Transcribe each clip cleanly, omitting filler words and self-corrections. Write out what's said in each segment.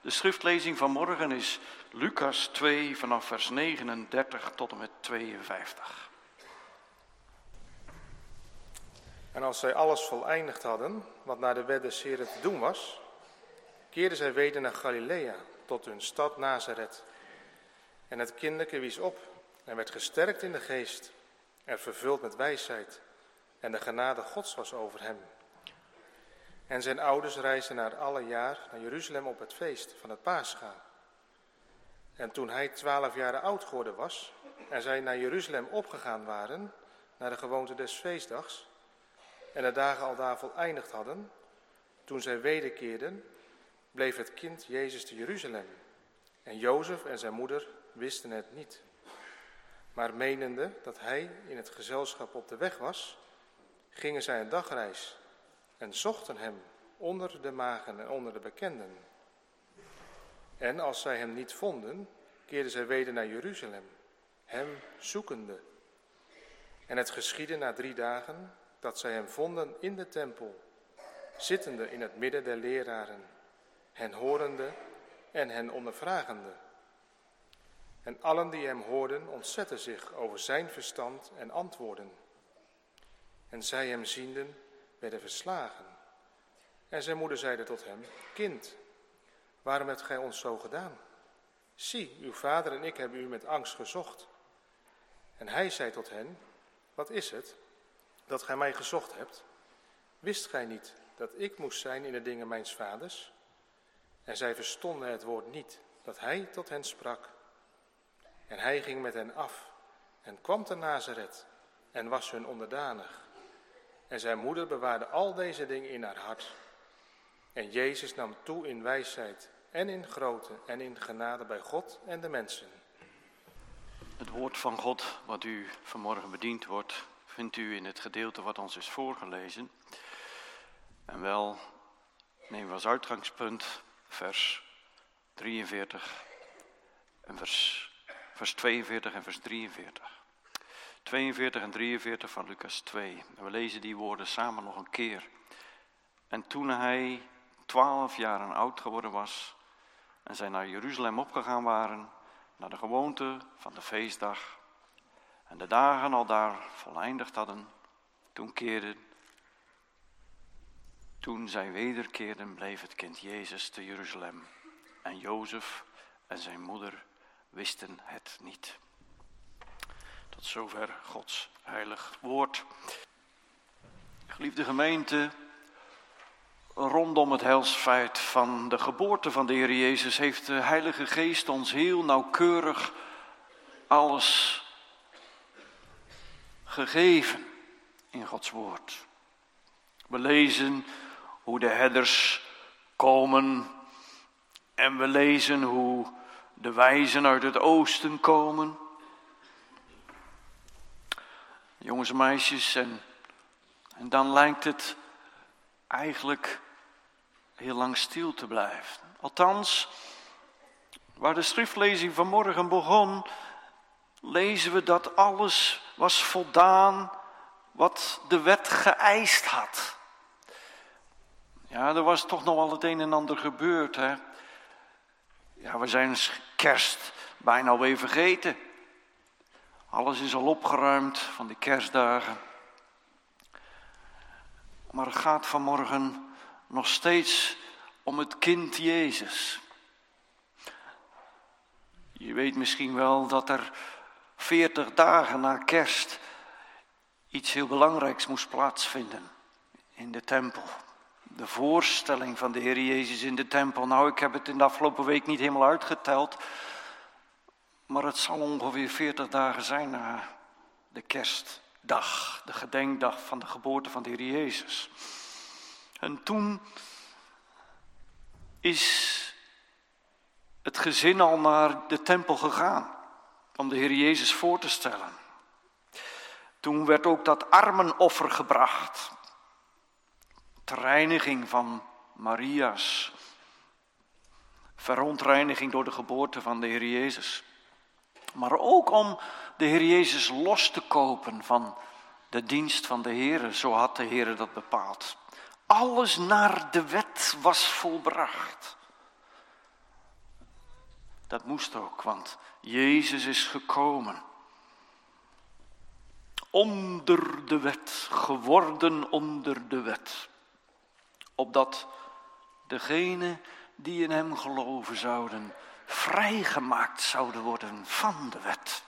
De schriftlezing van morgen is Lucas 2 vanaf vers 39 tot en met 52. En als zij alles voleindigd hadden, wat naar de wet des Heren te doen was, keerden zij weder naar Galilea, tot hun stad Nazareth. En het kinderke wies op en werd gesterkt in de geest en vervuld met wijsheid. En de genade Gods was over hem. En zijn ouders reisden alle jaar naar Jeruzalem op het feest van het Pascha. En toen hij 12 jaar oud geworden was en zij naar Jeruzalem opgegaan waren, naar de gewoonte des feestdags, en de dagen al daar voleindigd hadden, toen zij wederkeerden, bleef het kind Jezus te Jeruzalem. En Jozef en zijn moeder wisten het niet. Maar menende dat hij in het gezelschap op de weg was, gingen zij een dagreis en zochten hem onder de magen en onder de bekenden. En als zij hem niet vonden, keerden zij weder naar Jeruzalem, hem zoekende. En het geschiedde na 3 dagen dat zij hem vonden in de tempel, zittende in het midden der leraren, hen horende en hen ondervragende. En allen die hem hoorden ontzetten zich over zijn verstand en antwoorden. En zij hem zienden, werden verslagen. En zijn moeder zeide tot hem: Kind, waarom hebt gij ons zo gedaan? Zie, uw vader en ik hebben u met angst gezocht. En hij zei tot hen: Wat is het dat gij mij gezocht hebt? Wist gij niet dat ik moest zijn in de dingen mijns vaders? En zij verstonden het woord niet dat hij tot hen sprak. En hij ging met hen af en kwam te Nazareth en was hun onderdanig. En zijn moeder bewaarde al deze dingen in haar hart. En Jezus nam toe in wijsheid en in grootte en in genade bij God en de mensen. Het woord van God wat u vanmorgen bediend wordt, vindt u in het gedeelte wat ons is voorgelezen. En wel nemen we als uitgangspunt vers 43 en vers 42 en vers 43. 42 en 43 van Lucas 2. En we lezen die woorden samen nog een keer. En toen hij 12 jaar oud geworden was en zij naar Jeruzalem opgegaan waren, naar de gewoonte van de feestdag, en de dagen al daar voleindigd hadden, toen zij wederkeerden, bleef het kind Jezus te Jeruzalem. En Jozef en zijn moeder wisten het niet. Tot zover Gods heilig woord. Geliefde gemeente, rondom het heilsfeit van de geboorte van de Heer Jezus heeft de Heilige Geest ons heel nauwkeurig alles gegeven in Gods woord. We lezen hoe de herders komen en we lezen hoe de wijzen uit het oosten komen. Jongens en meisjes, en dan lijkt het eigenlijk heel lang stil te blijven. Althans, waar de schriftlezing vanmorgen begon, lezen we dat alles was voldaan wat de wet geëist had. Ja, er was toch nog wel het een en ander gebeurd, hè. Ja, we zijn kerst bijna alweer vergeten. Alles is al opgeruimd van de kerstdagen. Maar het gaat vanmorgen nog steeds om het kind Jezus. Je weet misschien wel dat er 40 dagen na kerst iets heel belangrijks moest plaatsvinden in de tempel. De voorstelling van de Heer Jezus in de tempel. Nou, ik heb het in de afgelopen week niet helemaal uitgeteld, maar het zal ongeveer 40 dagen zijn na de kerstdag, de gedenkdag van de geboorte van de Heer Jezus. En toen is het gezin al naar de tempel gegaan om de Heer Jezus voor te stellen. Toen werd ook dat armenoffer gebracht, ter reiniging van Maria's verontreiniging door de geboorte van de Heer Jezus. Maar ook om de Heer Jezus los te kopen van de dienst van de Heer, zo had de Heer dat bepaald. Alles naar de wet was volbracht. Dat moest ook, want Jezus is gekomen. Onder de wet, geworden onder de wet. Opdat degenen die in hem geloven zouden, vrijgemaakt zouden worden van de wet.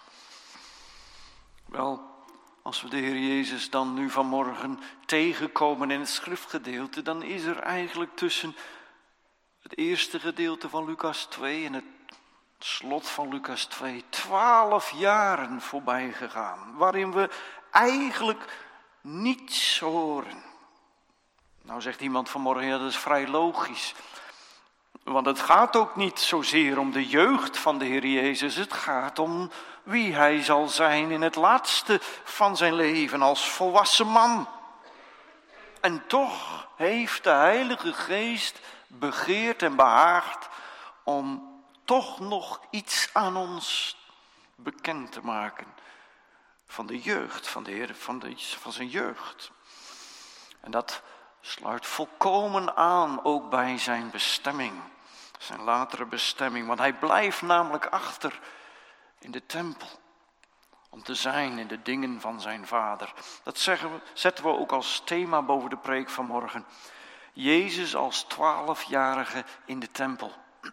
Wel, als we de Heer Jezus dan nu vanmorgen tegenkomen in het schriftgedeelte, dan is er eigenlijk tussen het eerste gedeelte van Lucas 2 en het slot van Lucas 2 12 jaren voorbij gegaan, waarin we eigenlijk niets horen. Nou zegt iemand vanmorgen, ja, dat is vrij logisch. Want het gaat ook niet zozeer om de jeugd van de Heer Jezus. Het gaat om wie hij zal zijn in het laatste van zijn leven als volwassen man. En toch heeft de Heilige Geest begeerd en behaagd om toch nog iets aan ons bekend te maken. Van de jeugd, van de Heer, van zijn jeugd. En dat sluit volkomen aan ook bij zijn bestemming. Zijn latere bestemming. Want hij blijft namelijk achter in de tempel. Om te zijn in de dingen van zijn vader. Dat zetten we ook als thema boven de preek van morgen. Jezus als 12-jarige in de tempel.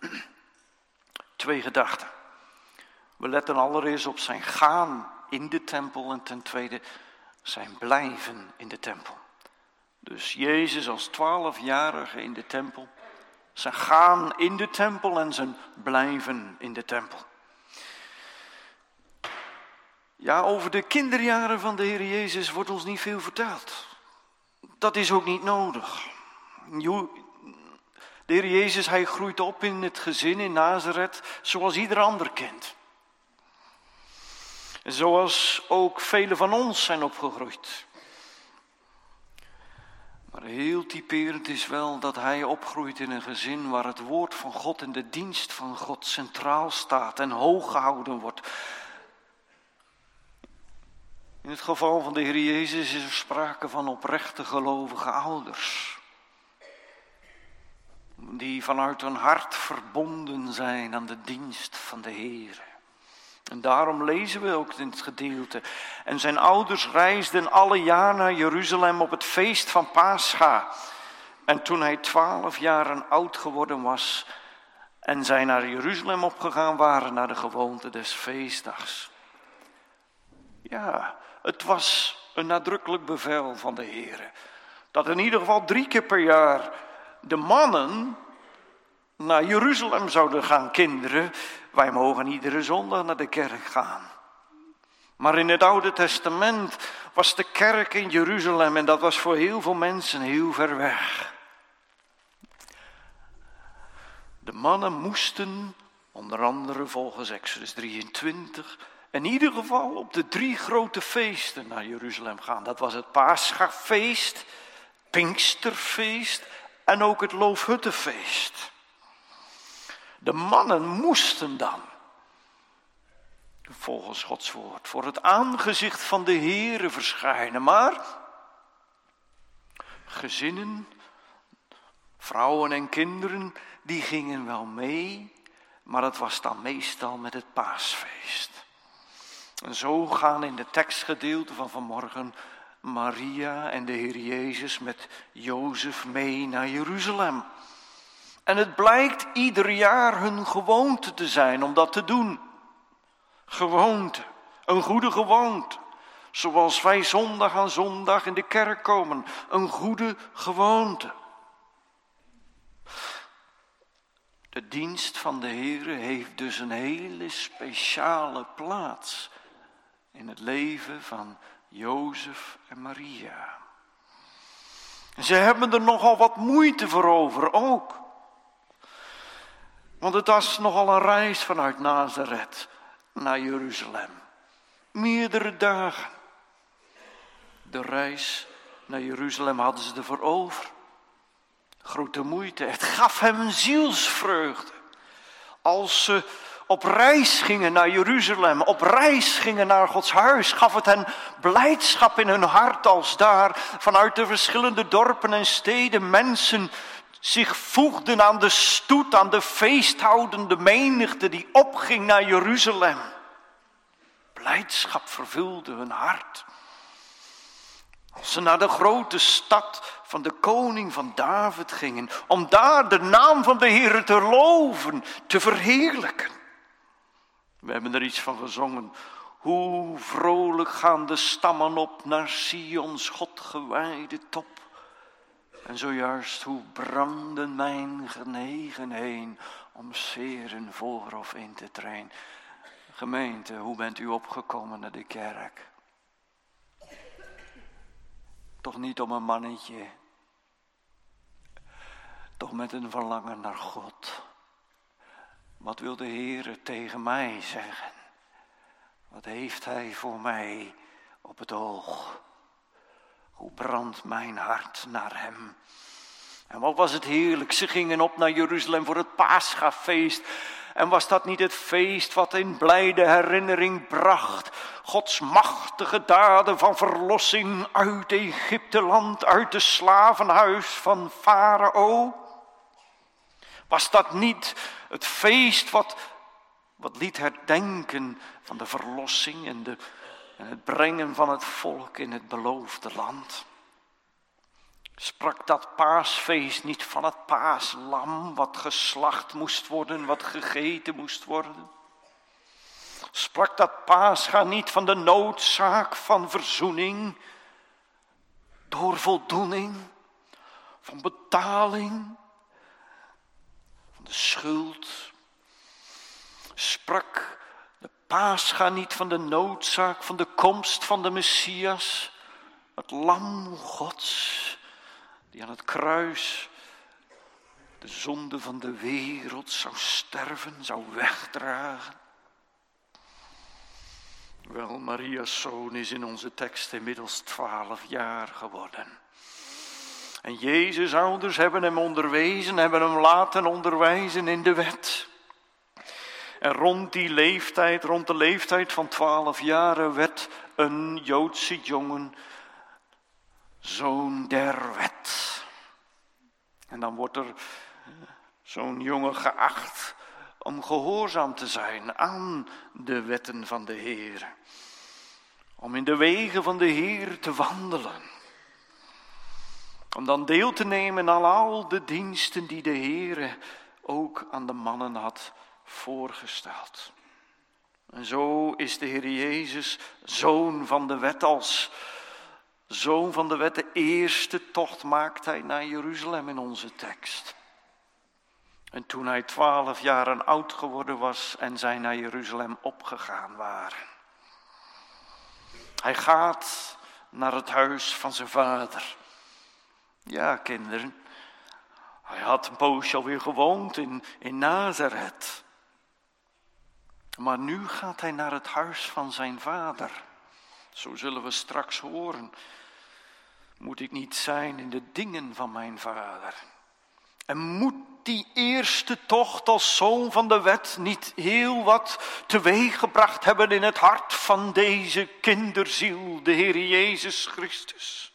2 gedachten. We letten allereerst op zijn gaan in de tempel. En ten tweede zijn blijven in de tempel. Dus Jezus als 12-jarige in de tempel. Zijn gaan in de tempel en zijn blijven in de tempel. Ja, over de kinderjaren van de Heer Jezus wordt ons niet veel verteld. Dat is ook niet nodig. De Heer Jezus, hij groeit op in het gezin in Nazareth zoals ieder ander kind. Zoals ook velen van ons zijn opgegroeid. Maar heel typerend is wel dat hij opgroeit in een gezin waar het woord van God en de dienst van God centraal staat en hoog gehouden wordt. In het geval van de Heer Jezus is er sprake van oprechte gelovige ouders. Die vanuit hun hart verbonden zijn aan de dienst van de Heer. En daarom lezen we ook in het gedeelte. En zijn ouders reisden alle jaar naar Jeruzalem op het feest van Pascha. En toen hij 12 jaar oud geworden was en zij naar Jeruzalem opgegaan waren naar de gewoonte des feestdags. Ja, het was een nadrukkelijk bevel van de Heer. Dat in ieder geval 3 keer per jaar de mannen naar Jeruzalem zouden gaan. Kinderen, wij mogen iedere zondag naar de kerk gaan. Maar in het Oude Testament was de kerk in Jeruzalem en dat was voor heel veel mensen heel ver weg. De mannen moesten, onder andere volgens Exodus 23, in ieder geval op de 3 grote feesten naar Jeruzalem gaan. Dat was het Paschafeest, Pinksterfeest en ook het Loofhuttenfeest. De mannen moesten dan, volgens Gods woord, voor het aangezicht van de Heere verschijnen. Maar gezinnen, vrouwen en kinderen, die gingen wel mee, maar het was dan meestal met het paasfeest. En zo gaan in de tekstgedeelte van vanmorgen Maria en de Heer Jezus met Jozef mee naar Jeruzalem. En het blijkt ieder jaar hun gewoonte te zijn om dat te doen. Gewoonte, een goede gewoonte. Zoals wij zondag aan zondag in de kerk komen. Een goede gewoonte. De dienst van de Heer heeft dus een hele speciale plaats in het leven van Jozef en Maria. Ze hebben er nogal wat moeite voor over ook. Want het was nogal een reis vanuit Nazareth naar Jeruzalem. Meerdere dagen. De reis naar Jeruzalem hadden ze ervoor over. Grote moeite. Het gaf hem een zielsvreugde. Als ze op reis gingen naar Jeruzalem, op reis gingen naar Gods huis, gaf het hen blijdschap in hun hart als daar vanuit de verschillende dorpen en steden mensen zich voegden aan de stoet, aan de feesthoudende menigte die opging naar Jeruzalem. Blijdschap vervulde hun hart. Als ze naar de grote stad van de koning van David gingen, om daar de naam van de Heer te loven, te verheerlijken. We hebben er iets van gezongen. Hoe vrolijk gaan de stammen op naar Sions God gewijde top. En zojuist hoe branden mijn genegen heen om sferen voor of in te treden. Gemeente, hoe bent u opgekomen naar de kerk? Toch niet om een mannetje. Toch met een verlangen naar God. Wat wil de Heer tegen mij zeggen? Wat heeft Hij voor mij op het oog? Hoe brandt mijn hart naar Hem? En wat was het heerlijk. Ze gingen op naar Jeruzalem voor het Paschafeest. En was dat niet het feest wat in blijde herinnering bracht? Gods machtige daden van verlossing uit Egypteland, uit de slavenhuis van Farao. Was dat niet het feest wat liet herdenken van de verlossing en het brengen van het volk in het beloofde land? Sprak dat paasfeest niet van het paaslam wat geslacht moest worden, wat gegeten moest worden? Sprak dat Pascha niet van de noodzaak van verzoening, door voldoening, van betaling, van de schuld? Sprak de Pascha niet van de noodzaak van de komst van de Messias, het lam Gods, die aan het kruis de zonde van de wereld zou sterven, zou wegdragen? Wel, Maria's zoon is in onze tekst inmiddels 12 jaar geworden. En Jezus' ouders hebben hem onderwezen, hebben hem laten onderwijzen in de wet. En rond de leeftijd van 12 jaar werd een Joodse jongen zoon der wet. En dan wordt er zo'n jongen geacht om gehoorzaam te zijn aan de wetten van de Heer. Om in de wegen van de Heer te wandelen. Om dan deel te nemen aan al de diensten die de Heer ook aan de mannen had voorgesteld. En zo is de Heer Jezus zoon van de wet. Als zoon van de wet de eerste tocht maakt hij naar Jeruzalem in onze tekst. En toen hij 12 jaar oud geworden was en zij naar Jeruzalem opgegaan waren. Hij gaat naar het huis van zijn vader. Ja, kinderen, hij had een poosje alweer gewoond in Nazareth. Maar nu gaat hij naar het huis van zijn vader. Zo zullen we straks horen. Moet ik niet zijn in de dingen van mijn vader? En moet die eerste tocht als zoon van de wet niet heel wat teweeggebracht hebben in het hart van deze kinderziel, de Heer Jezus Christus?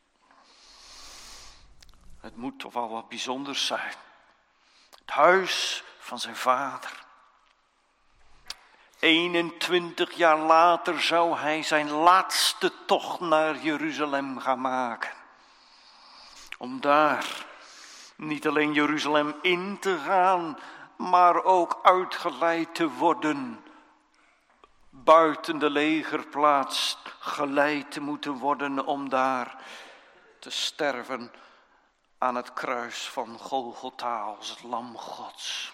Het moet toch wel wat bijzonders zijn. Het huis van zijn vader. 21 jaar later zou hij zijn laatste tocht naar Jeruzalem gaan maken. Om daar niet alleen Jeruzalem in te gaan, maar ook uitgeleid te worden. Buiten de legerplaats geleid te moeten worden om daar te sterven aan het kruis van Golgotha als het lam Gods.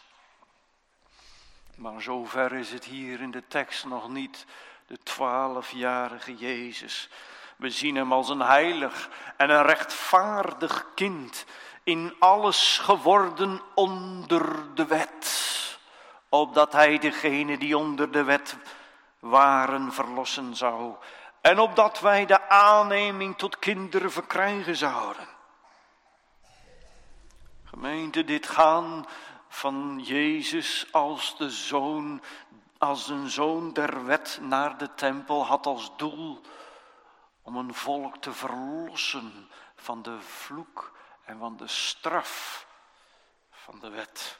Maar zover is het hier in de tekst nog niet, de 12-jarige Jezus. We zien hem als een heilig en een rechtvaardig kind, in alles geworden onder de wet, opdat hij degene die onder de wet waren verlossen zou, en opdat wij de aanneming tot kinderen verkrijgen zouden. Gemeente, dit gaan van Jezus als een zoon der wet naar de tempel had als doel om een volk te verlossen van de vloek en van de straf van de wet.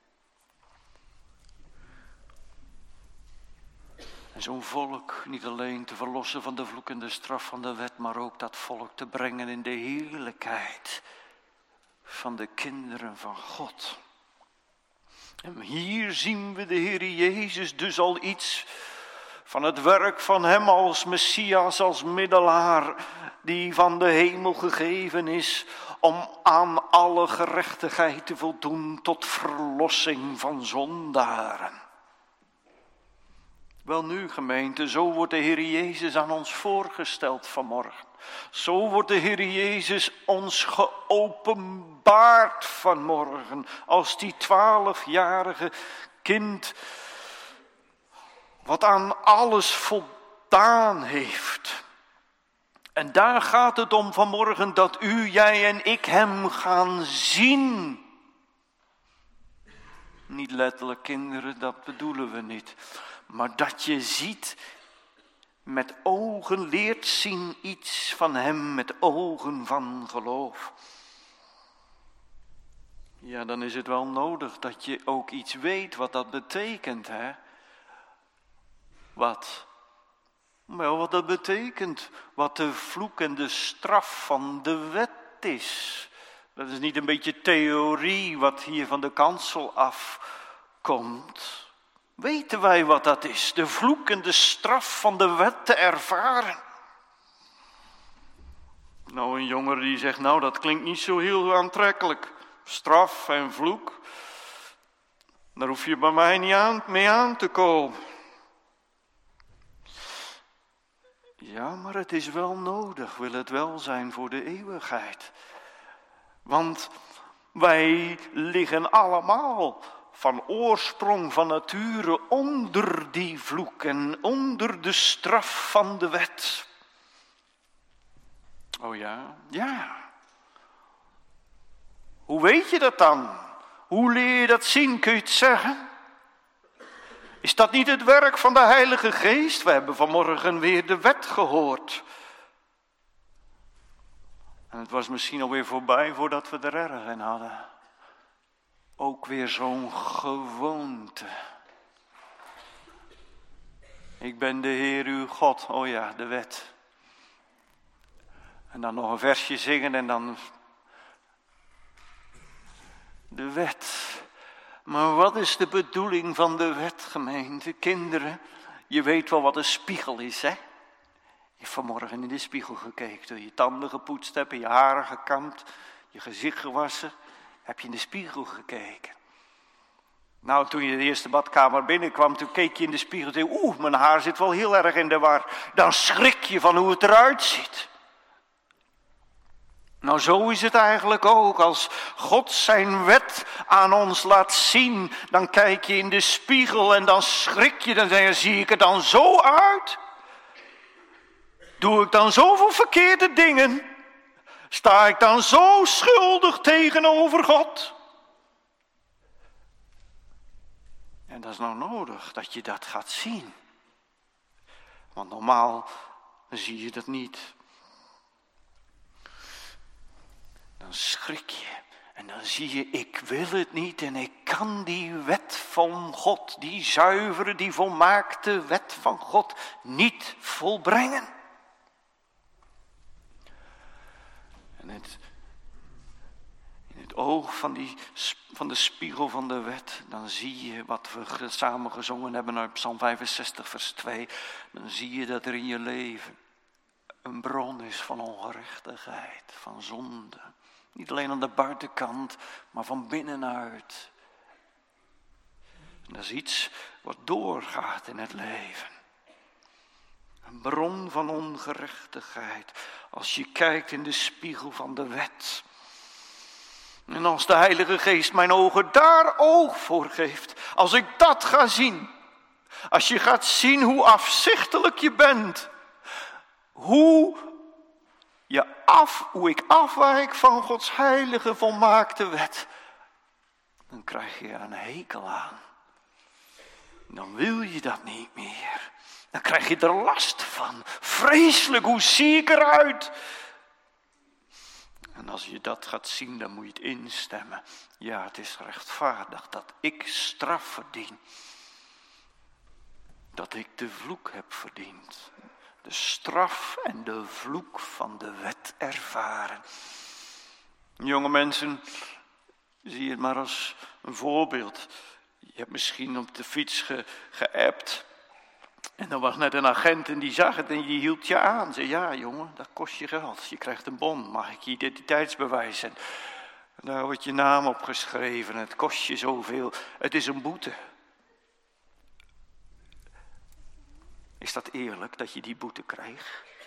En zo'n volk niet alleen te verlossen van de vloek en de straf van de wet, maar ook dat volk te brengen in de heerlijkheid van de kinderen van God. En hier zien we de Heer Jezus dus al iets van het werk van hem als Messias, als middelaar, die van de hemel gegeven is om aan alle gerechtigheid te voldoen tot verlossing van zondaren. Welnu gemeente, zo wordt de Heer Jezus aan ons voorgesteld vanmorgen. Zo wordt de Heer Jezus ons geopenbaard vanmorgen als die 12-jarige kind wat aan alles voldaan heeft. En daar gaat het om vanmorgen dat u, jij en ik hem gaan zien. Niet letterlijk kinderen, dat bedoelen we niet. Maar dat je ziet, met ogen leert zien iets van hem, met ogen van geloof. Ja, dan is het wel nodig dat je ook iets weet wat dat betekent, hè? Wat? Wel, wat dat betekent, wat de vloek en de straf van de wet is. Dat is niet een beetje theorie wat hier van de kansel afkomt. Weten wij wat dat is, de vloek en de straf van de wet te ervaren? Nou, een jongen die zegt, nou dat klinkt niet zo heel aantrekkelijk. Straf en vloek, daar hoef je bij mij niet mee aan te komen. Ja, maar het is wel nodig, wil het wel zijn voor de eeuwigheid. Want wij liggen allemaal van oorsprong, van nature, onder die vloek en onder de straf van de wet. Oh ja? Ja. Hoe weet je dat dan? Hoe leer je dat zien? Kun je het zeggen? Is dat niet het werk van de Heilige Geest? We hebben vanmorgen weer de wet gehoord. En het was misschien alweer voorbij voordat we er erg in hadden. Ook weer zo'n gewoonte. Ik ben de Heer uw God. Oh ja, de wet. En dan nog een versje zingen en dan de wet. Maar wat is de bedoeling van de wet, gemeente? Kinderen, je weet wel wat een spiegel is, hè? Je hebt vanmorgen in de spiegel gekeken, toen je je tanden gepoetst hebt, je haren gekamd, je gezicht gewassen, heb je in de spiegel gekeken. Nou, toen je de eerste badkamer binnenkwam, toen keek je in de spiegel en zei, mijn haar zit wel heel erg in de war. Dan schrik je van hoe het eruit ziet. Nou, zo is het eigenlijk ook. Als God zijn wet aan ons laat zien, dan kijk je in de spiegel en dan schrik je. Dan zeg je, zie ik er dan zo uit? Doe ik dan zoveel verkeerde dingen? Sta ik dan zo schuldig tegenover God? En dat is nou nodig, dat je dat gaat zien. Want normaal zie je dat niet. Dan schrik je en dan zie je, ik wil het niet en ik kan die wet van God, die zuivere, die volmaakte wet van God niet volbrengen. En in het oog van de spiegel van de wet, dan zie je wat we samen gezongen hebben uit Psalm 65 vers 2. Dan zie je dat er in je leven een bron is van ongerechtigheid, van zonde. Niet alleen aan de buitenkant, maar van binnenuit. En dat is iets wat doorgaat in het leven. Een bron van ongerechtigheid. Als je kijkt in de spiegel van de wet. En als de Heilige Geest mijn ogen daar oog voor geeft. Als ik dat ga zien. Als je gaat zien hoe afzichtelijk je bent. Hoe ik afwijk van Gods heilige volmaakte wet. Dan krijg je er een hekel aan. Dan wil je dat niet meer. Dan krijg je er last van. Vreselijk, hoe zie ik eruit? En als je dat gaat zien, dan moet je het instemmen. Ja, het is rechtvaardig dat ik straf verdien. Dat ik de vloek heb verdiend. De straf en de vloek van de wet ervaren. Jonge mensen, zie het maar als een voorbeeld. Je hebt misschien op de fiets geappt. En dan was net een agent en die zag het en die hield je aan. Zei, ja jongen, dat kost je geld. Je krijgt een bon, mag ik je identiteitsbewijs? En daar wordt je naam op geschreven. Het kost je zoveel. Het is een boete. Is dat eerlijk dat je die boete krijgt?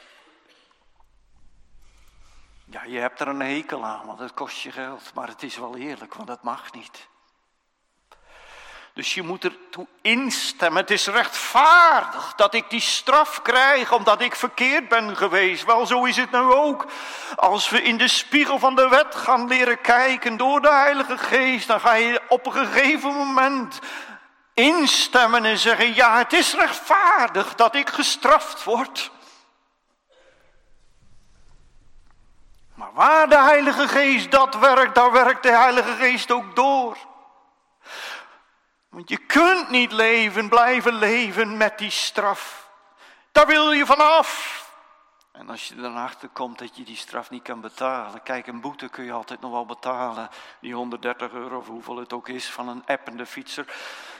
Ja, je hebt er een hekel aan, want het kost je geld. Maar het is wel eerlijk, want dat mag niet. Dus je moet ertoe instemmen. Het is rechtvaardig dat ik die straf krijg omdat ik verkeerd ben geweest. Wel, zo is het nu ook. Als we in de spiegel van de wet gaan leren kijken door de Heilige Geest, dan ga je op een gegeven moment instemmen en zeggen, ja, het is rechtvaardig dat ik gestraft word. Maar waar de Heilige Geest dat werkt, daar werkt de Heilige Geest ook door. Want je kunt niet blijven leven met die straf. Daar wil je vanaf. En als je dan achter komt dat je die straf niet kan betalen. Kijk, een boete kun je altijd nog wel betalen. Die 130 euro of hoeveel het ook is van een appende fietser.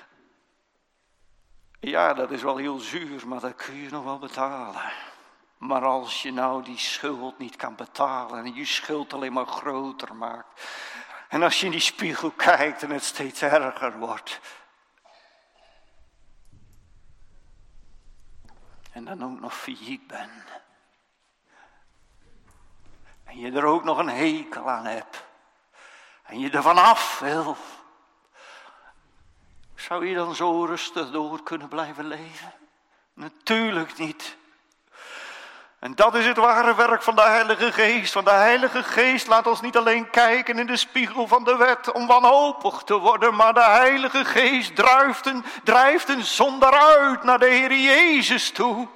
Ja, dat is wel heel zuur, maar dat kun je nog wel betalen. Maar als je nou die schuld niet kan betalen en je schuld alleen maar groter maakt. En als je in die spiegel kijkt en het steeds erger wordt. En dan ook nog failliet bent. En je er ook nog een hekel aan hebt. En je er vanaf wil. Zou je dan zo rustig door kunnen blijven leven? Natuurlijk niet. En dat is het ware werk van de Heilige Geest. Want de Heilige Geest laat ons niet alleen kijken in de spiegel van de wet om wanhopig te worden. Maar de Heilige Geest drijft een zondaar uit naar de Heer Jezus toe.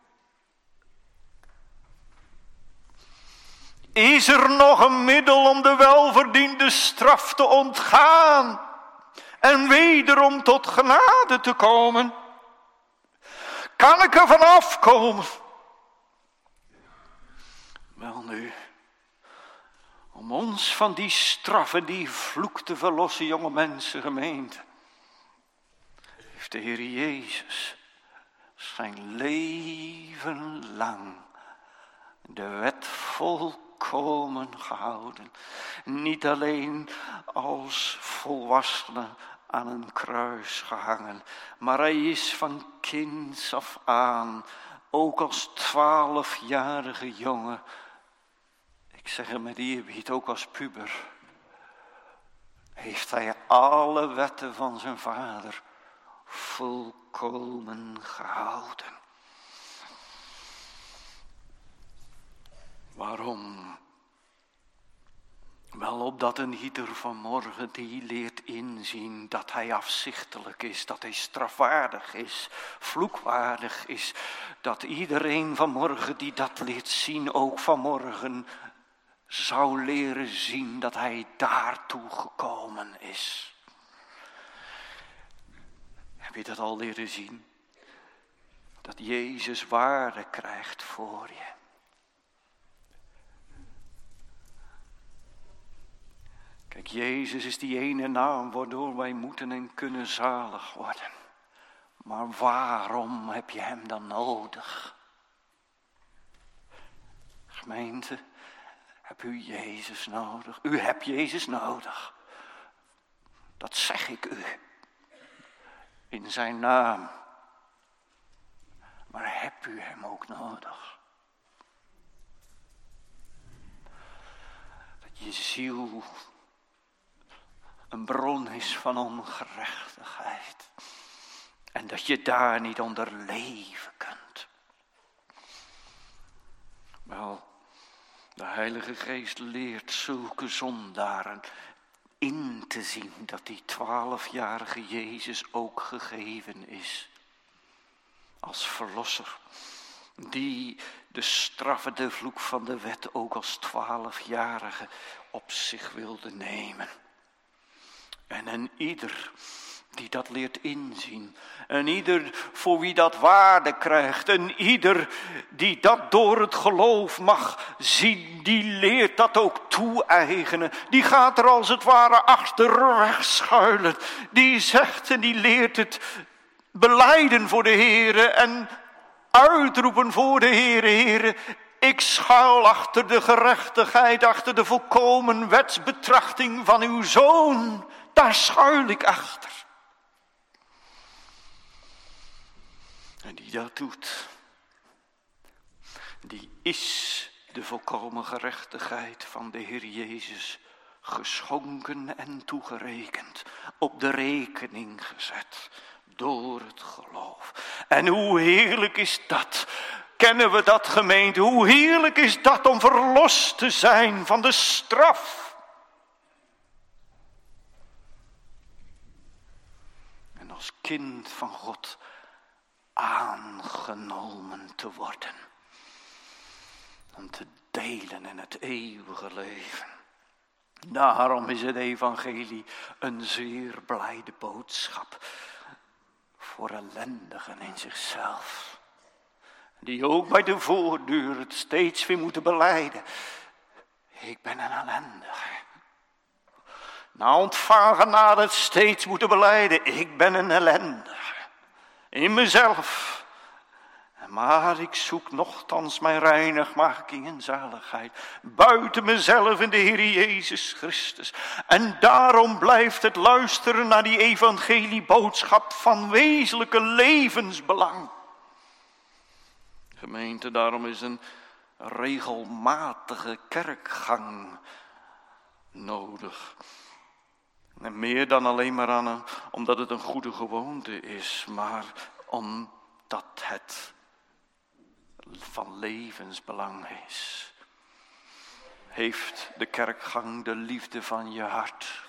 Is er nog een middel om de welverdiende straf te ontgaan? En wederom tot genade te komen? Kan ik er vanaf komen? Wel nu, om ons van die straf en die vloek te verlossen, jonge mensen, gemeente, heeft de Heer Jezus zijn leven lang de wet volkomen gehouden. Niet alleen als volwassene aan een kruis gehangen, maar hij is van kinds af aan, ook als 12-jarige jongen, ik zeg het met eerbied, ook als puber, heeft hij alle wetten van zijn vader volkomen gehouden. Waarom? Wel, opdat een ieder vanmorgen die leert inzien dat hij afzichtelijk is, dat hij strafwaardig is, vloekwaardig is. Dat iedereen vanmorgen die dat leert zien, ook vanmorgen zou leren zien dat hij daartoe gekomen is. Heb je dat al leren zien? Dat Jezus waarde krijgt voor je. Kijk, Jezus is die ene naam waardoor wij moeten en kunnen zalig worden. Maar waarom heb je hem dan nodig? Gemeente, heb u Jezus nodig? U hebt Jezus nodig. Dat zeg ik u. In zijn naam. Maar hebt u hem ook nodig? Dat je ziel een bron is van ongerechtigheid. En dat je daar niet onder leven kunt. Wel, de Heilige Geest leert zulke zondaren in te zien dat die 12-jarige Jezus ook gegeven is. Als verlosser. die de straffende vloek van de wet ook als 12-jarige op zich wilde nemen. En een ieder die dat leert inzien, en ieder voor wie dat waarde krijgt, en ieder die dat door het geloof mag zien, die leert dat ook toe-eigenen. Die gaat er als het ware achterweg schuilen. Die zegt en die leert het belijden voor de Heere en uitroepen voor de Heere. Heere, ik schuil achter de gerechtigheid, achter de volkomen wetsbetrachting van uw Zoon. Daar schuil ik achter. En die dat doet, die is de volkomen gerechtigheid van de Heer Jezus geschonken en toegerekend, op de rekening gezet door het geloof. En hoe heerlijk is dat? Kennen we dat, gemeente? Hoe heerlijk is dat om verlost te zijn van de straf? En als kind van God aangenomen te worden. Om te delen in het eeuwige leven. Daarom is het evangelie een zeer blijde boodschap. Voor ellendigen in zichzelf. Die ook bij de voordeur het steeds weer moeten belijden. Ik ben een ellendige. Na ontvangen genade het steeds moeten belijden. Ik ben een ellendige. In mezelf. Maar ik zoek nochtans mijn reinigmaking en zaligheid. Buiten mezelf in de Heer Jezus Christus. En daarom blijft het luisteren naar die evangelieboodschap van wezenlijke levensbelang. Gemeente, daarom is een regelmatige kerkgang nodig. En meer dan alleen maar omdat het een goede gewoonte is, maar omdat het van levensbelang is. Heeft de kerkgang de liefde van je hart?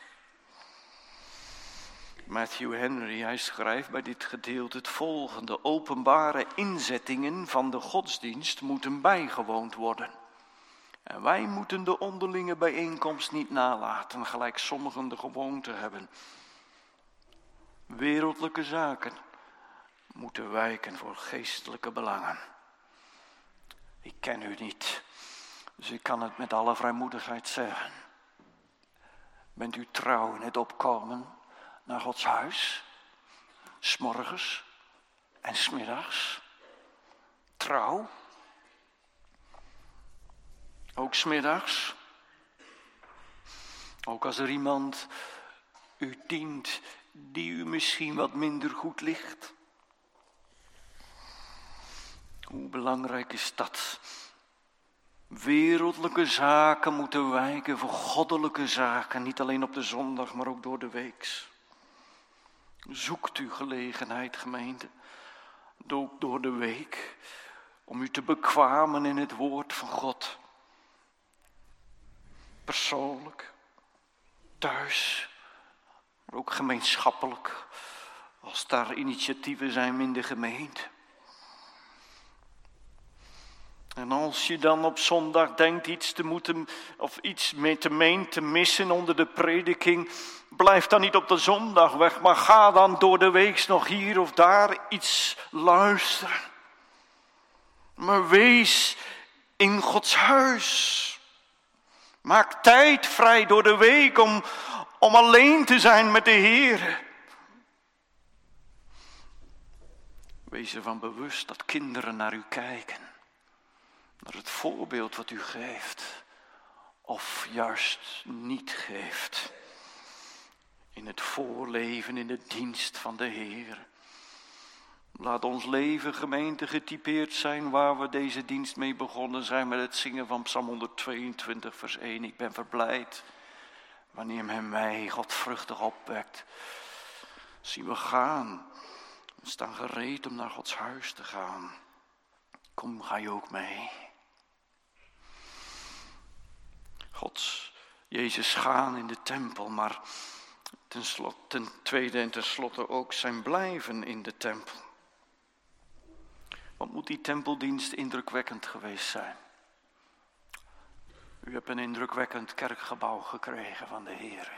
Matthew Henry, hij schrijft bij dit gedeelte het volgende: openbare inzettingen van de godsdienst moeten bijgewoond worden. En wij moeten de onderlinge bijeenkomst niet nalaten, gelijk sommigen de gewoonte hebben. Wereldlijke zaken moeten wijken voor geestelijke belangen. Ik ken u niet, dus ik kan het met alle vrijmoedigheid zeggen. Bent u trouw in het opkomen naar Gods huis? 's Morgens en 's middags? Trouw? Ook 's middags? Ook als er iemand u dient die u misschien wat minder goed ligt? Hoe belangrijk is dat? Wereldlijke zaken moeten wijken voor goddelijke zaken. Niet alleen op de zondag, maar ook door de week. Zoekt u gelegenheid, gemeente, ook door de week, om u te bekwamen in het woord van God. Persoonlijk, thuis, maar ook gemeenschappelijk, als daar initiatieven zijn in de gemeente. En als je dan op zondag denkt iets te moeten of iets mee te missen onder de prediking, blijf dan niet op de zondag weg, maar ga dan door de week nog hier of daar iets luisteren. Maar wees in Gods huis. Maak tijd vrij door de week om alleen te zijn met de Heer. Wees ervan bewust dat kinderen naar u kijken. Naar het voorbeeld wat u geeft. Of juist niet geeft. In het voorleven, in de dienst van de Heer. Laat ons leven, gemeente, getypeerd zijn waar we deze dienst mee begonnen zijn met het zingen van Psalm 122 vers 1. Ik ben verblijd wanneer men mij godvruchtig opwekt. Zie we gaan. We staan gereed om naar Gods huis te gaan. Kom, ga je ook mee. Jezus gaan in de tempel, maar ten tweede en tenslotte ook zijn blijven in de tempel. Wat moet die tempeldienst indrukwekkend geweest zijn? U hebt een indrukwekkend kerkgebouw gekregen van de Heer.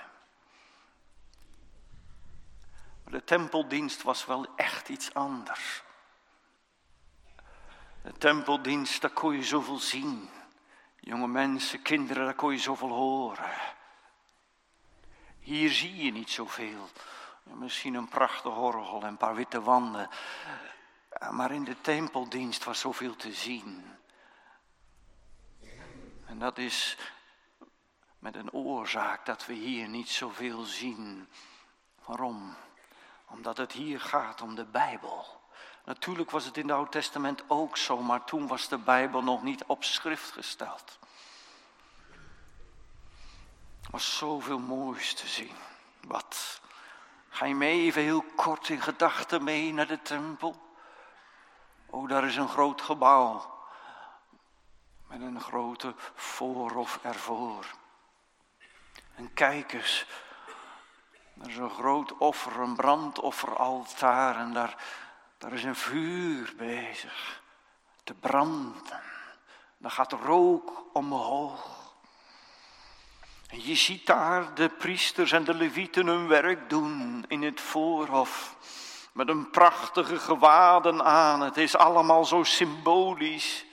Maar de tempeldienst was wel echt iets anders. De tempeldienst, daar kon je zoveel zien. Jonge mensen, kinderen, daar kon je zoveel horen. Hier zie je niet zoveel. Misschien een prachtig orgel en een paar witte wanden. Maar in de tempeldienst was zoveel te zien. En dat is met een oorzaak dat we hier niet zoveel zien. Waarom? Omdat het hier gaat om de Bijbel. Natuurlijk was het in het Oude Testament ook zo, maar toen was de Bijbel nog niet op schrift gesteld. Er was zoveel moois te zien. Wat? Ga je mee even heel kort in gedachten mee naar de tempel? Oh, daar is een groot gebouw. Met een grote voorhof ervoor. En kijk eens. Er is een groot offer, een brandofferaltaar. En daar is een vuur bezig te branden. Dan gaat rook omhoog. En je ziet daar de priesters en de levieten hun werk doen in het voorhof. Met een prachtige gewaden aan. Het is allemaal zo symbolisch.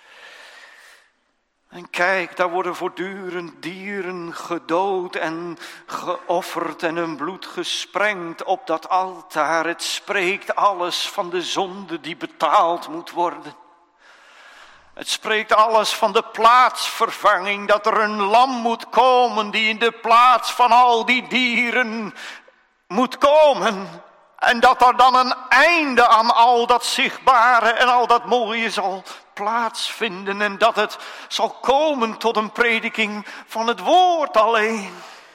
En kijk, daar worden voortdurend dieren gedood en geofferd en hun bloed gesprengd op dat altaar. Het spreekt alles van de zonde die betaald moet worden. Het spreekt alles van de plaatsvervanging, dat er een lam moet komen die in de plaats van al die dieren moet komen. En dat er dan een einde aan al dat zichtbare en al dat mooie zal plaatsvinden. En dat het zal komen tot een prediking van het woord alleen.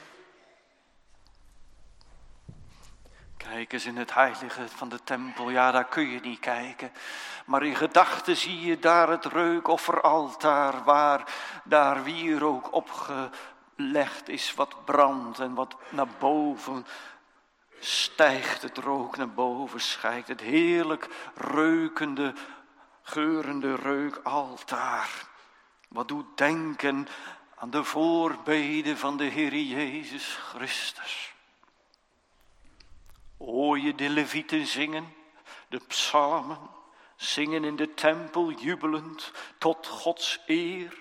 Kijk eens in het heilige van de tempel. Ja, daar kun je niet kijken. Maar in gedachten zie je daar het reukofferaltaar. Waar daar wierook opgelegd is wat brandt en wat naar boven stijgt. Het rook naar boven schijnt. Het heerlijk reukende, geurende reukaltaar. Wat doet denken aan de voorbeden van de Heer Jezus Christus. Hoor je de levieten zingen, de psalmen, zingen in de tempel jubelend tot Gods eer.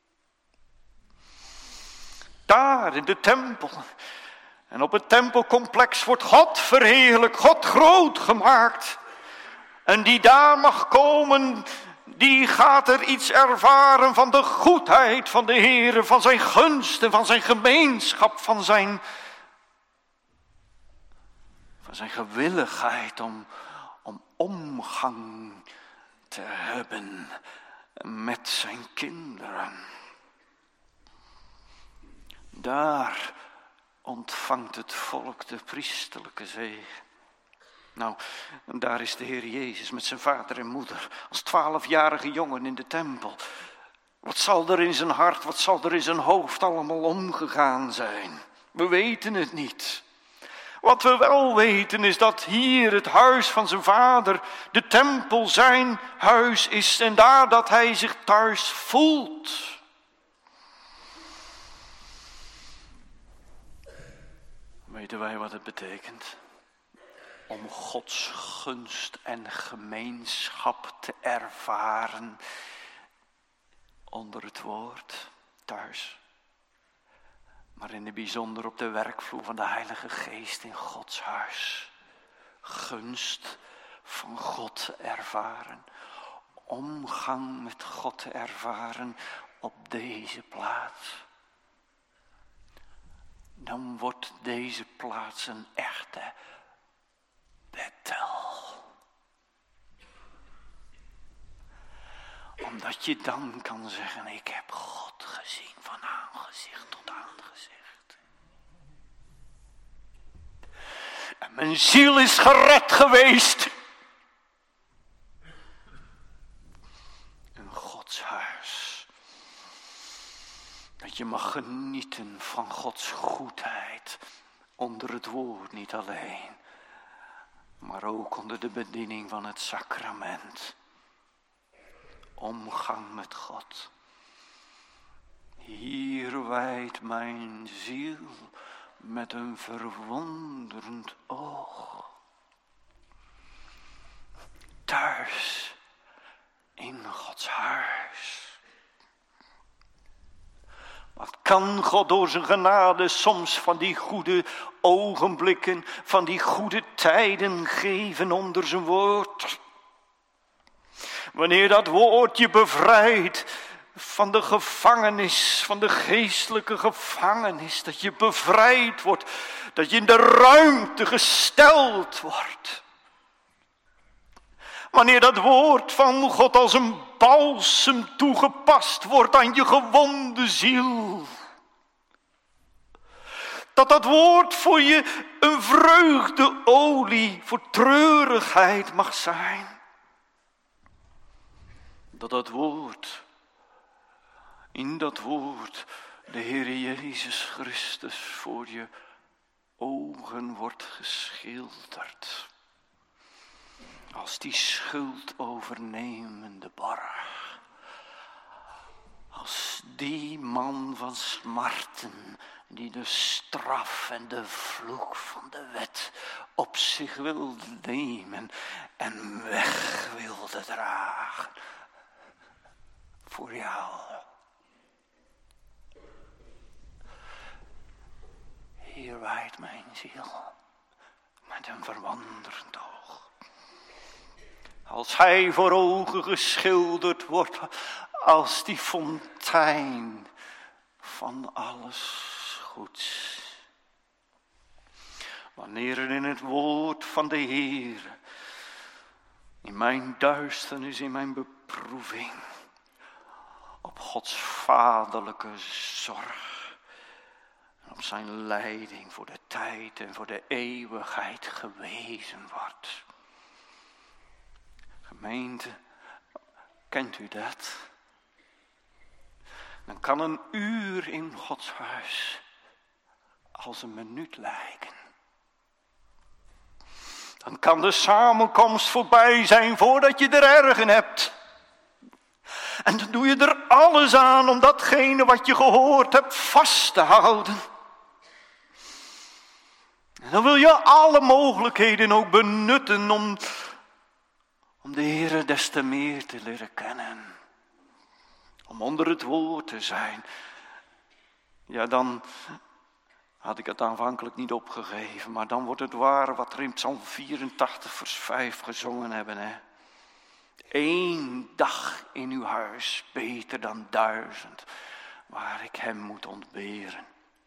Daar in de tempel en op het tempelcomplex wordt God verheerlijk, God groot gemaakt. En die daar mag komen, die gaat er iets ervaren van de goedheid van de Heer, van zijn gunsten, van zijn gemeenschap, van zijn gewilligheid om omgang te hebben met zijn kinderen. Daar ontvangt het volk de priesterlijke zegen. Nou, daar is de Heer Jezus met zijn vader en moeder als 12-jarige jongen in de tempel. Wat zal er in zijn hart, wat zal er in zijn hoofd allemaal omgegaan zijn? We weten het niet. Wat we wel weten is dat hier het huis van zijn vader, de tempel zijn huis is en daar dat hij zich thuis voelt. Weten wij wat het betekent? Om Gods gunst en gemeenschap te ervaren onder het woord thuis. Maar in het bijzonder op de werkvloer van de Heilige Geest in Gods huis. Gunst van God te ervaren. Omgang met God te ervaren op deze plaats. Dan wordt deze plaats een echte Bethel. Omdat je dan kan zeggen, ik heb God gezien van aangezicht tot aangezicht. En mijn ziel is gered geweest. Een Gods huis. Dat je mag genieten van Gods goedheid. Onder het woord niet alleen. Maar ook onder de bediening van het sacrament. omgang met God. Hier wijdt mijn ziel met een verwonderend oog. Thuis in Gods huis. Wat kan God door zijn genade soms van die goede ogenblikken, van die goede tijden geven onder zijn woord. Wanneer dat woord je bevrijdt van de gevangenis, van de geestelijke gevangenis, dat je bevrijd wordt, dat je in de ruimte gesteld wordt. Wanneer dat woord van God als een balsem toegepast wordt aan je gewonde ziel. Dat woord voor je een vreugdeolie voor treurigheid mag zijn. Dat woord, in dat woord, de Heer Jezus Christus voor je ogen wordt geschilderd. Als die schuldovernemende borg. Als die man van smarten die de straf en de vloek van de wet op zich wilde nemen en weg wilde dragen. Voor jou. Hier wijdt mijn ziel met een verwonderend oog. Als hij voor ogen geschilderd wordt als die fontein van alles goeds. Wanneer er in het woord van de Heer, in mijn duisternis, in mijn beproeving, op Gods vaderlijke zorg en op zijn leiding voor de tijd en voor de eeuwigheid gewezen wordt. Gemeente, kent u dat? Dan kan een uur in Gods huis als een minuut lijken. Dan kan de samenkomst voorbij zijn voordat je er erg in hebt. En dan doe je er alles aan om datgene wat je gehoord hebt vast te houden. En dan wil je alle mogelijkheden ook benutten om de Heere des te meer te leren kennen. Om onder het woord te zijn. Ja, dan had ik het aanvankelijk niet opgegeven. Maar dan wordt het waar wat er in Psalm 84 vers 5 gezongen hebben. Hè? 1 dag in uw huis, beter dan 1000, waar ik hem moet ontberen.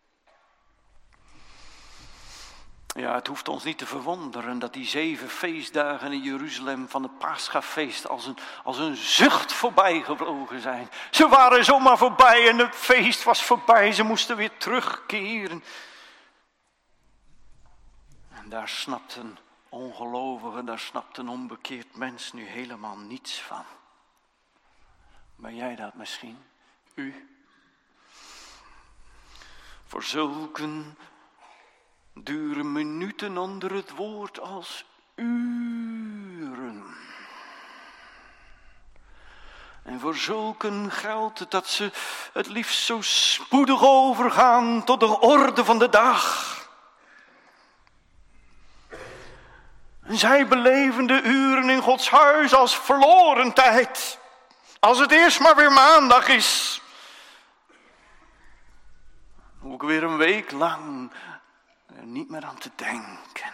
Ja, het hoeft ons niet te verwonderen dat die 7 feestdagen in Jeruzalem van het Paschafeest als een zucht voorbij gevlogen zijn. Ze waren zomaar voorbij en het feest was voorbij. Ze moesten weer terugkeren. En daar snapt een ongelovige, daar snapt een onbekeerd mens nu helemaal niets van. Ben jij dat misschien? U? Voor zulken duren minuten onder het woord als uren. En voor zulken geldt het dat ze het liefst zo spoedig overgaan tot de orde van de dag. En zij beleven de uren in Gods huis als verloren tijd. Als het eerst maar weer maandag is. Ook weer een week lang er niet meer aan te denken.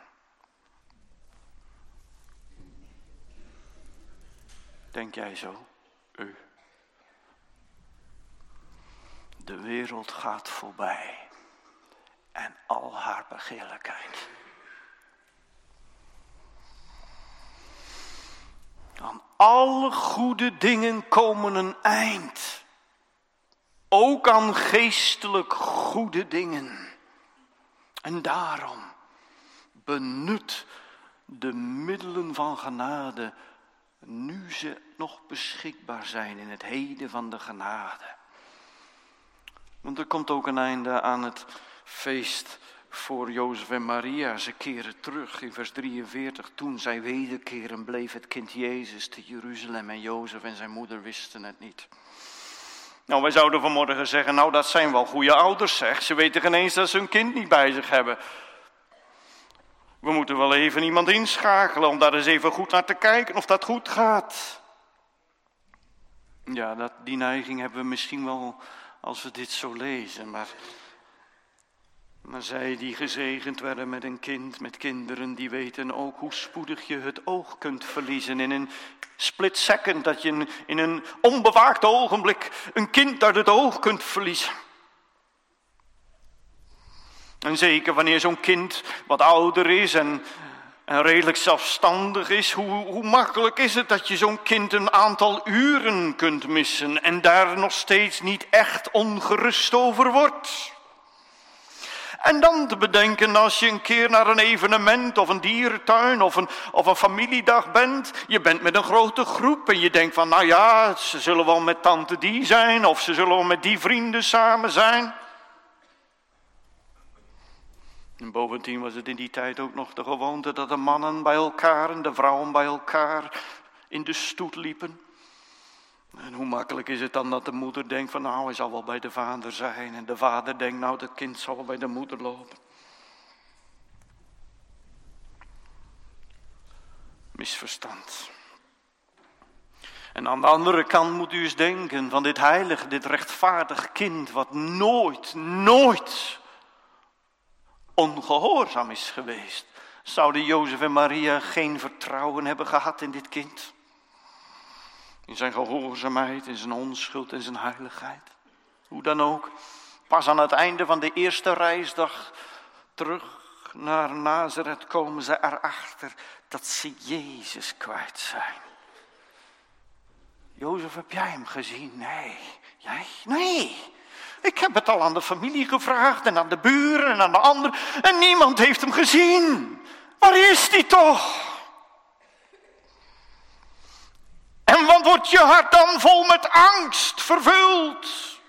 Denk jij zo, u? De wereld gaat voorbij en al haar begeerlijkheid. Aan alle goede dingen komen een eind. Ook aan geestelijk goede dingen. En daarom benut de middelen van genade nu ze nog beschikbaar zijn in het heden van de genade. Want er komt ook een einde aan het feest voor Jozef en Maria. Ze keren terug in vers 43. Toen zij wederkeren bleef het kind Jezus te Jeruzalem en Jozef en zijn moeder wisten het niet. Nou, wij zouden vanmorgen zeggen, nou dat zijn wel goede ouders zeg. Ze weten geen eens dat ze hun kind niet bij zich hebben. We moeten wel even iemand inschakelen om daar eens even goed naar te kijken of dat goed gaat. Ja, die neiging hebben we misschien wel als we dit zo lezen. Maar zij die gezegend werden met een kind, met kinderen, die weten ook hoe spoedig je het oog kunt verliezen. In een split second, dat je in een onbewaakt ogenblik een kind uit het oog kunt verliezen. En zeker wanneer zo'n kind wat ouder is en redelijk zelfstandig is, hoe makkelijk is het dat je zo'n kind een aantal uren kunt missen en daar nog steeds niet echt ongerust over wordt. En dan te bedenken als je een keer naar een evenement of een dierentuin of een familiedag bent. Je bent met een grote groep en je denkt van nou ja, ze zullen wel met tante die zijn of ze zullen wel met die vrienden samen zijn. En bovendien was het in die tijd ook nog de gewoonte dat de mannen bij elkaar en de vrouwen bij elkaar in de stoet liepen. En hoe makkelijk is het dan dat de moeder denkt van nou, hij zal wel bij de vader zijn. En de vader denkt nou, dat kind zal wel bij de moeder lopen. Misverstand. En aan de andere kant moet u eens denken van dit heilige, dit rechtvaardig kind wat nooit ongehoorzaam is geweest. Zouden Jozef en Maria geen vertrouwen hebben gehad in dit kind? In zijn gehoorzaamheid, in zijn onschuld, in zijn heiligheid. Hoe dan ook, pas aan het einde van de eerste reisdag terug naar Nazareth komen ze erachter dat ze Jezus kwijt zijn. Jozef, heb jij hem gezien? Nee. Jij? Nee. Ik heb het al aan de familie gevraagd en aan de buren en aan de anderen en niemand heeft hem gezien. Waar is die toch? En wat wordt je hart dan vol met angst vervuld?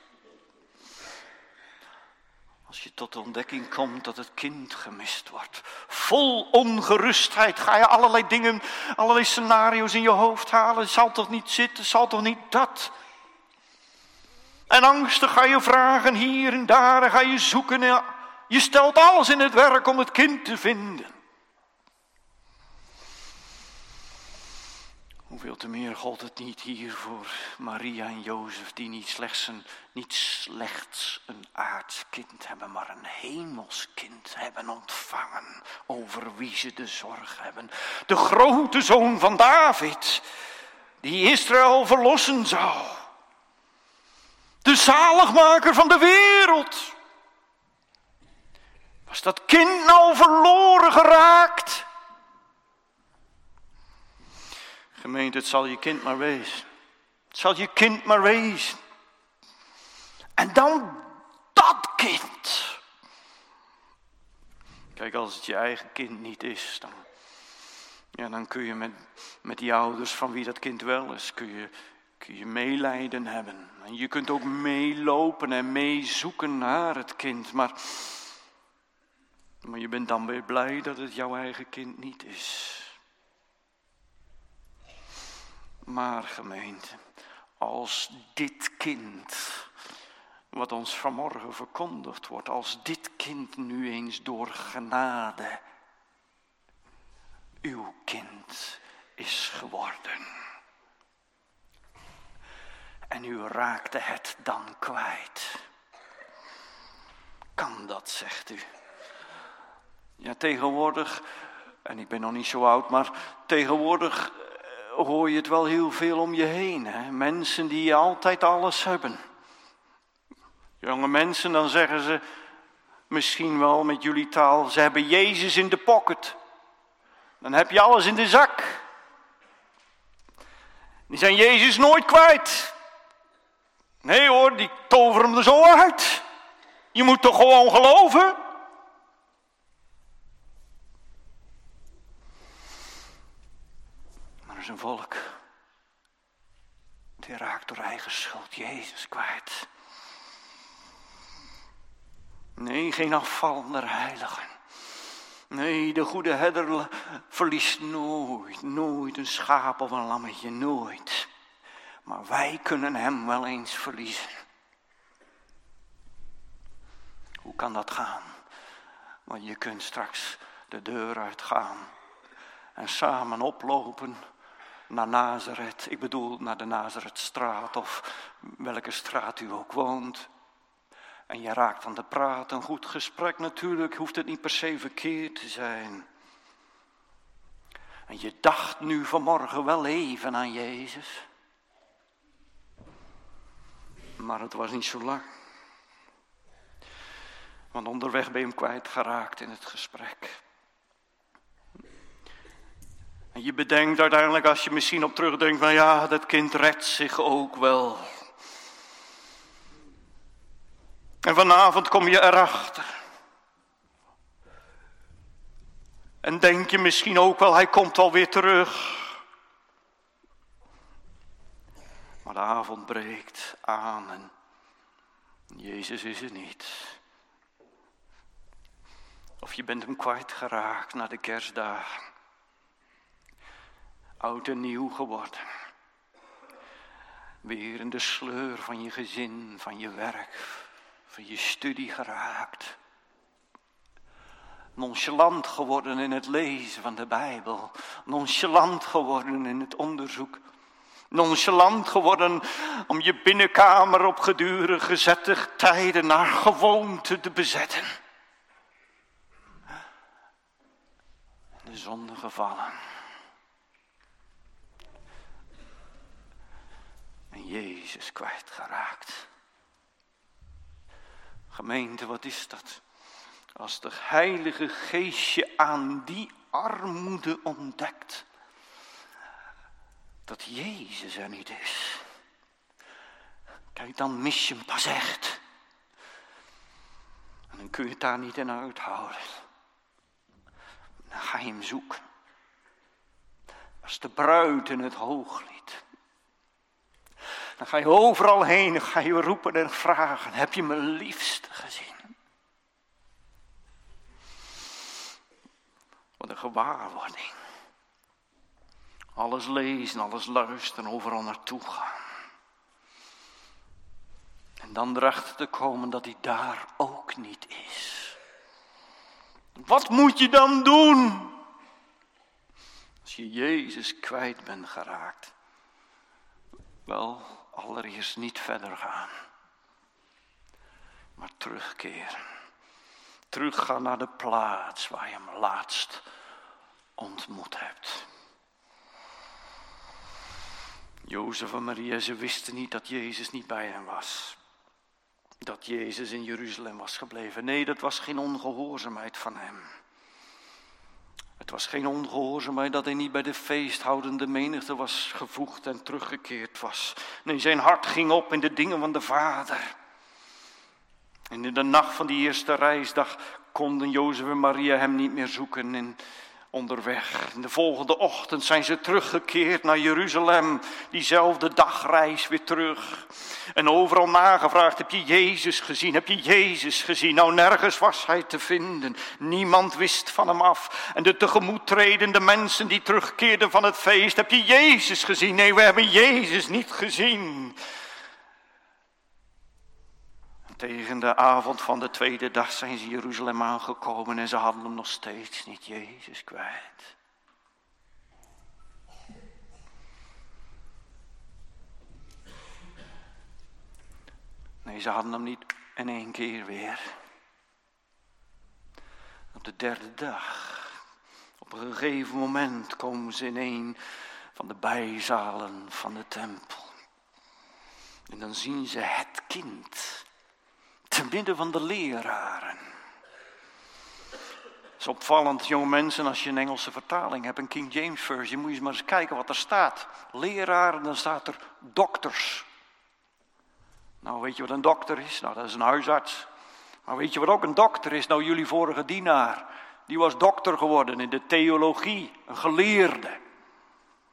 Als je tot de ontdekking komt dat het kind gemist wordt. Vol ongerustheid ga je allerlei scenario's in je hoofd halen. Zal toch niet zitten, zal toch niet dat? En angstig ga je vragen hier en daar en ga je zoeken. Je stelt alles in het werk om het kind te vinden. Hoeveel te meer gold het niet hier voor Maria en Jozef, die niet slechts een aards kind hebben, maar een hemels kind hebben ontvangen, over wie ze de zorg hebben. De grote zoon van David, die Israël verlossen zou. De zaligmaker van de wereld. Was dat kind nou verloren geraakt? Gemeente, het zal je kind maar wezen. Het zal je kind maar wezen. En dan dat kind. Kijk, als het je eigen kind niet is, dan kun je met die ouders van wie dat kind wel is, kun je meelijden hebben. En je kunt ook meelopen en meezoeken naar het kind. Maar je bent dan weer blij dat het jouw eigen kind niet is. Maar gemeente, als dit kind, wat ons vanmorgen verkondigd wordt, als dit kind nu eens door genade uw kind is geworden. En u raakte het dan kwijt. Kan dat, zegt u? Ja, tegenwoordig, en ik ben nog niet zo oud, maar tegenwoordig hoor je het wel heel veel om je heen. Hè? Mensen die altijd alles hebben. Jonge mensen, dan zeggen ze misschien wel met jullie taal, ze hebben Jezus in de pocket. Dan heb je alles in de zak. Die zijn Jezus nooit kwijt. Nee hoor, die toveren hem er zo uit. Je moet toch gewoon geloven? Maar er is een volk, die raakt door eigen schuld Jezus kwijt. Nee, geen afval der heiligen. Nee, de goede herder verliest nooit een schaap of een lammetje, nooit. Maar wij kunnen hem wel eens verliezen. Hoe kan dat gaan? Want je kunt straks de deur uitgaan en samen oplopen naar Nazareth. Ik bedoel naar de Nazaretstraat of welke straat u ook woont. En je raakt aan de praat, een goed gesprek natuurlijk, hoeft het niet per se verkeerd te zijn. En je dacht nu vanmorgen wel even aan Jezus. Maar het was niet zo lang. Want onderweg ben je hem kwijtgeraakt in het gesprek. En je bedenkt uiteindelijk, als je misschien op terugdenkt, van ja, dat kind redt zich ook wel. En vanavond kom je erachter. En denk je misschien ook wel, hij komt alweer terug. Maar de avond breekt aan en Jezus is er niet. Of je bent hem kwijtgeraakt na de kerstdagen. Oud en nieuw geworden. Weer in de sleur van je gezin, van je werk, van je studie geraakt. Nonchalant geworden in het lezen van de Bijbel. Nonchalant geworden in het onderzoek. Nonchalant geworden om je binnenkamer op gedurende gezette tijden naar gewoonte te bezetten. De zonde gevallen. En Jezus kwijtgeraakt. Gemeente, wat is dat? Als de Heilige Geest je aan die armoede ontdekt. Dat Jezus er niet is. Kijk, dan mis je hem pas echt. En dan kun je het daar niet in uithouden. Dan ga je hem zoeken. Als de bruid in het hooglied. Dan ga je overal heen, dan ga je roepen en vragen. Heb je mijn liefste gezien? Wat een gewaarwording. Alles lezen, alles luisteren, overal naartoe gaan. En dan erachter te komen dat hij daar ook niet is. Wat moet je dan doen? Als je Jezus kwijt bent geraakt. Wel, allereerst niet verder gaan. Maar terugkeren. Teruggaan naar de plaats waar je hem laatst ontmoet hebt. Jozef en Maria, ze wisten niet dat Jezus niet bij hen was. Dat Jezus in Jeruzalem was gebleven. Nee, dat was geen ongehoorzaamheid van hem. Het was geen ongehoorzaamheid dat hij niet bij de feesthoudende menigte was gevoegd en teruggekeerd was. Nee, zijn hart ging op in de dingen van de Vader. En in de nacht van die eerste reisdag konden Jozef en Maria hem niet meer zoeken onderweg. In de volgende ochtend zijn ze teruggekeerd naar Jeruzalem. Diezelfde dagreis weer terug. En overal nagevraagd, heb je Jezus gezien? Heb je Jezus gezien? Nou, nergens was hij te vinden. Niemand wist van hem af. En de tegemoettredende mensen die terugkeerden van het feest. Heb je Jezus gezien? Nee, we hebben Jezus niet gezien. Tegen de avond van de tweede dag zijn ze Jeruzalem aangekomen en ze hadden hem nog steeds niet, Jezus, kwijt. Nee, ze hadden hem niet in één keer weer. Op de derde dag, op een gegeven moment komen ze in een van de bijzalen van de tempel. En dan zien ze het kind. Te midden van de leraren. Het is opvallend, jonge mensen, als je een Engelse vertaling hebt, een King James versie, moet je maar eens kijken wat er staat. Leraren, dan staat er dokters. Nou, weet je wat een dokter is? Nou, dat is een huisarts. Maar weet je wat ook een dokter is? Nou, jullie vorige dienaar, die was dokter geworden in de theologie, een geleerde.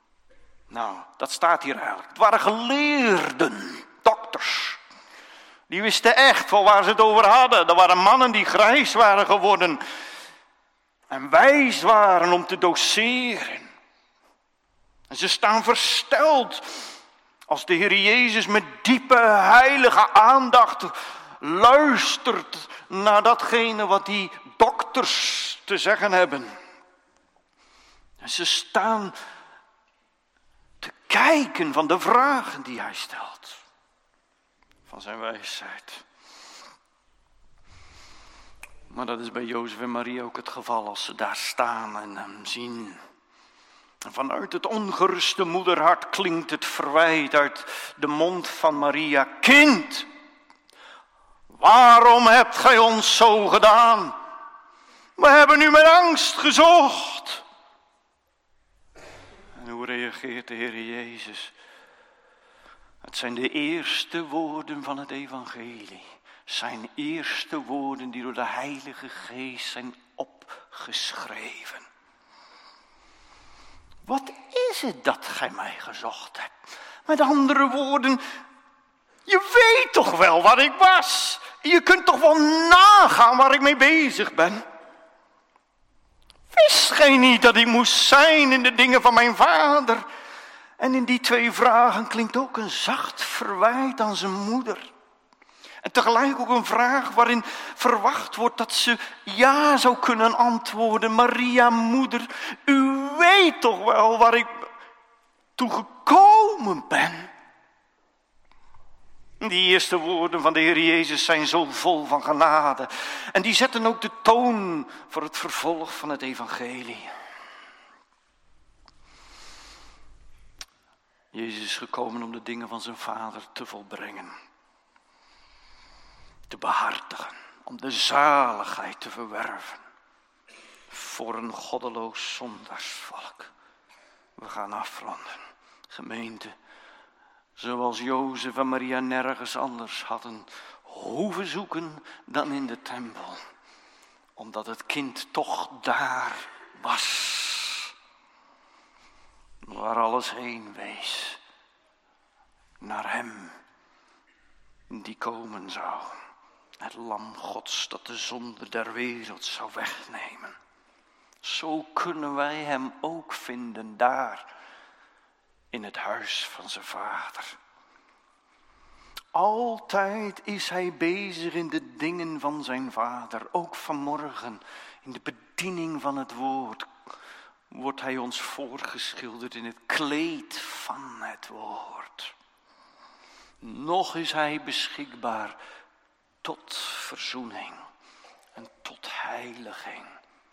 Nou, dat staat hier eigenlijk. Het waren geleerden, dokters. Die wisten echt van waar ze het over hadden. Er waren mannen die grijs waren geworden en wijs waren om te doseren. En ze staan versteld als de Heer Jezus met diepe heilige aandacht luistert naar datgene wat die dokters te zeggen hebben. En ze staan te kijken van de vragen die hij stelt. Van zijn wijsheid. Maar dat is bij Jozef en Maria ook het geval als ze daar staan en hem zien. En vanuit het ongeruste moederhart klinkt het verwijt uit de mond van Maria. Kind, waarom hebt gij ons zo gedaan? We hebben u met angst gezocht. En hoe reageert de Heer Jezus? Het zijn de eerste woorden van het evangelie. Zijn eerste woorden die door de Heilige Geest zijn opgeschreven. Wat is het dat gij mij gezocht hebt? Met andere woorden, je weet toch wel waar ik was. Je kunt toch wel nagaan waar ik mee bezig ben. Wist gij niet dat ik moest zijn in de dingen van mijn vader? En in die twee vragen klinkt ook een zacht verwijt aan zijn moeder. En tegelijk ook een vraag waarin verwacht wordt dat ze ja zou kunnen antwoorden. Maria, moeder, u weet toch wel waar ik toe gekomen ben? Die eerste woorden van de Heer Jezus zijn zo vol van genade. En die zetten ook de toon voor het vervolg van het evangelie. Jezus is gekomen om de dingen van zijn vader te volbrengen. Te behartigen, om de zaligheid te verwerven. Voor een goddeloos zondaarsvolk. We gaan afronden. Gemeente, zoals Jozef en Maria nergens anders hadden hoeven zoeken dan in de tempel. Omdat het kind toch daar was. Waar alles heen wees. Naar hem die komen zou. Het lam Gods dat de zonde der wereld zou wegnemen. Zo kunnen wij hem ook vinden daar. In het huis van zijn vader. Altijd is hij bezig in de dingen van zijn vader. Ook vanmorgen in de bediening van het woord. Wordt hij ons voorgeschilderd in het kleed van het woord. Nog is hij beschikbaar tot verzoening en tot heiliging.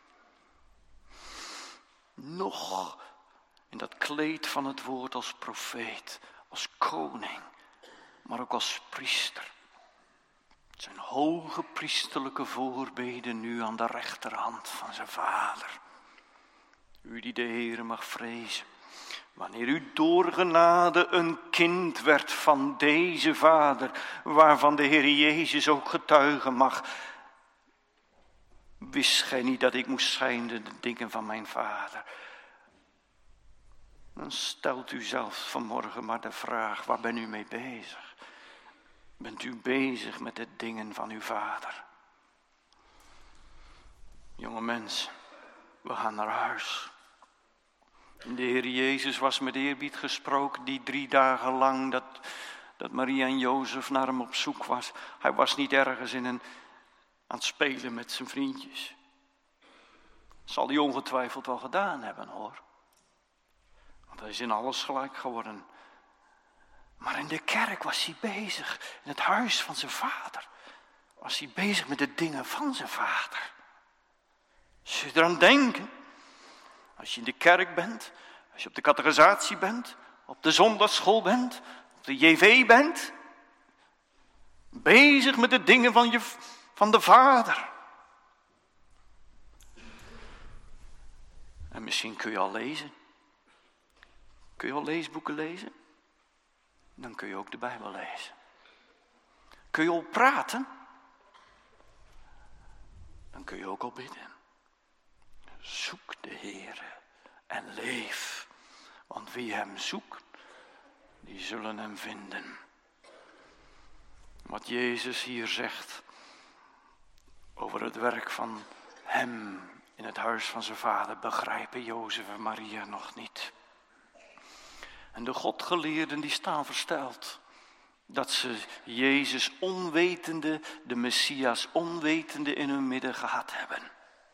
Nog in dat kleed van het woord als profeet, als koning, maar ook als priester. Het zijn hoge priesterlijke voorbeden nu aan de rechterhand van zijn vader. U die de Heere mag vrezen, wanneer u door genade een kind werd van deze vader, waarvan de Heer Jezus ook getuigen mag. Wist gij niet dat ik moest zijn de dingen van mijn vader? Dan stelt u zelf vanmorgen maar de vraag, waar bent u mee bezig? Bent u bezig met de dingen van uw vader? Jonge mensen, we gaan naar huis. De Heer Jezus was met eerbied gesproken die 3 dagen lang dat Maria en Jozef naar hem op zoek was. Hij was niet ergens aan het spelen met zijn vriendjes. Zal hij ongetwijfeld wel gedaan hebben hoor. Want hij is in alles gelijk geworden. Maar in de kerk was hij bezig. In het huis van zijn vader. Was hij bezig met de dingen van zijn vader. Als je eraan denkt. Als je in de kerk bent. Als je op de catechisatie bent. Op de zondagsschool bent. Op de JV bent. Bezig met de dingen van de vader. En misschien kun je al lezen. Kun je al leesboeken lezen? Dan kun je ook de Bijbel lezen. Kun je al praten? Dan kun je ook al bidden. Zoek de Heere en leef. Want wie hem zoekt, die zullen hem vinden. Wat Jezus hier zegt over het werk van hem in het huis van zijn vader begrijpen Jozef en Maria nog niet. En de godgeleerden die staan versteld dat ze Jezus onwetende, de Messias onwetende in hun midden gehad hebben.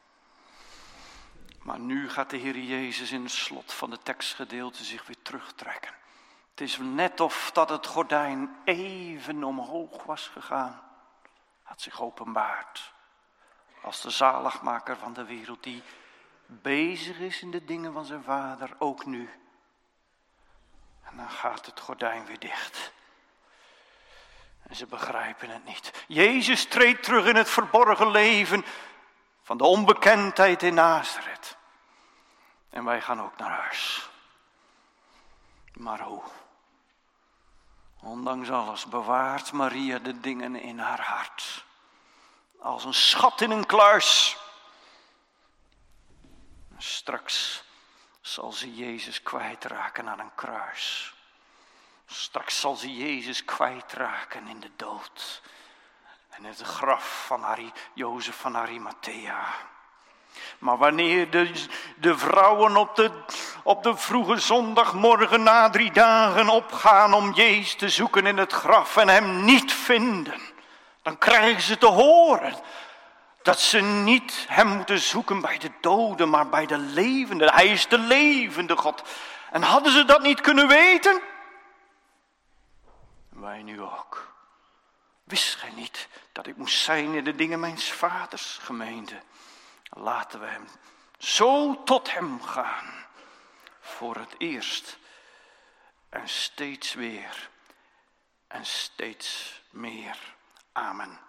Maar nu gaat de Heer Jezus in het slot van de tekstgedeelte zich weer terugtrekken. Het is net of dat het gordijn even omhoog was gegaan. Had zich openbaard. Als de zaligmaker van de wereld die bezig is in de dingen van zijn vader, ook nu. En dan gaat het gordijn weer dicht. En ze begrijpen het niet. Jezus treedt terug in het verborgen leven van de onbekendheid in Nazareth. En wij gaan ook naar huis. Maar hoe? Ondanks alles bewaart Maria de dingen in haar hart. Als een schat in een kluis. Straks zal ze Jezus kwijtraken aan een kruis. Straks zal ze Jezus kwijtraken in de dood. En in het graf van Jozef van Arimathea. Maar wanneer de vrouwen op de vroege zondagmorgen na 3 dagen opgaan om Jezus te zoeken in het graf en hem niet vinden, dan krijgen ze te horen dat ze niet hem moeten zoeken bij de doden, maar bij de levenden. Hij is de levende God. En hadden ze dat niet kunnen weten? Wij nu ook. Wist gij niet dat ik moest zijn in de dingen mijns vaders, gemeente? Laten we hem zo tot hem gaan. Voor het eerst. En steeds weer. En steeds meer. Amen.